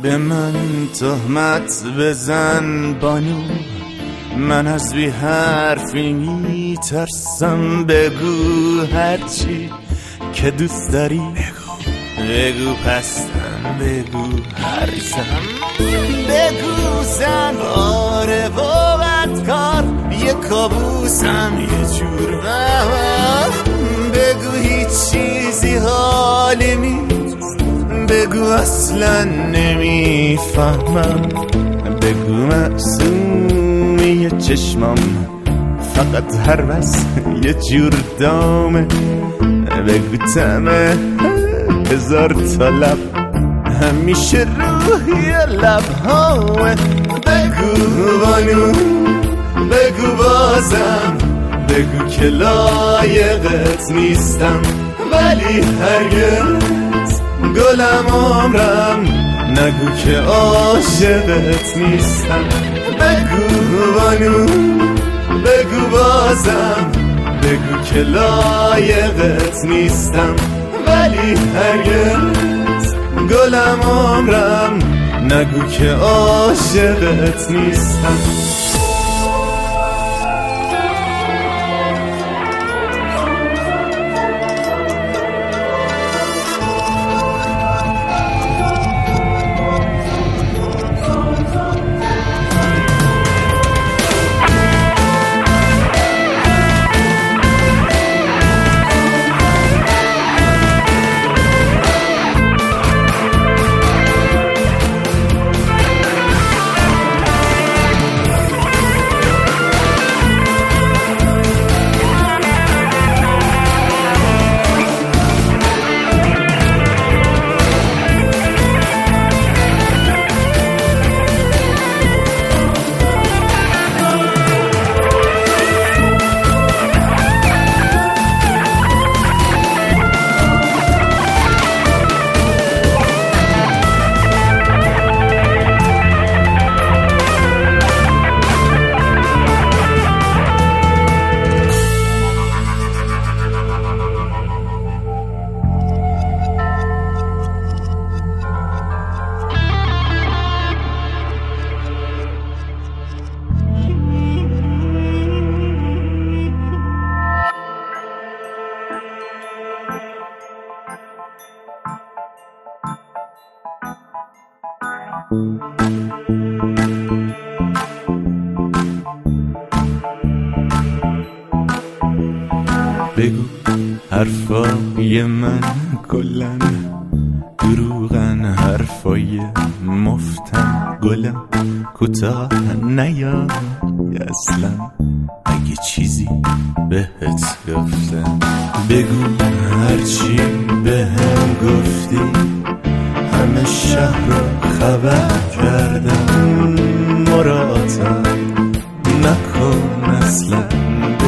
به من تهمت بزن بانو، من از بی حرفی میترسم. بگو هرچی که دوست داری بگو پستم، بگو هرزم، بگو زن آره و بدکار، یه کابوسم یه جور بگو هیچ چیزی حالی نیست، بگو اصلا نمیفهمم، بگو معصومی چشمم فقط هر بس یه جور دامه، بگو تمه هزار تا لب همیشه روحی لبهامه، بگو بانو بگو بازم، بگو که لایقت نیستم ولی هرگز گلم عمرم، نگو که عاشقت نیستم. بگو بانو بگو بازم، بگو که لایقت نیستم ولی هرگز گلم عمرم، نگو که عاشقت نیستم. بگو حرفای من کلن دروغن، حرفای مفتن گلم کوتاه نیا اصلا، اگه چیزی بهت گفتم بگو هرچی بهم گفتی، همه شهر رو خبر کردم، مراتب نکن اصلا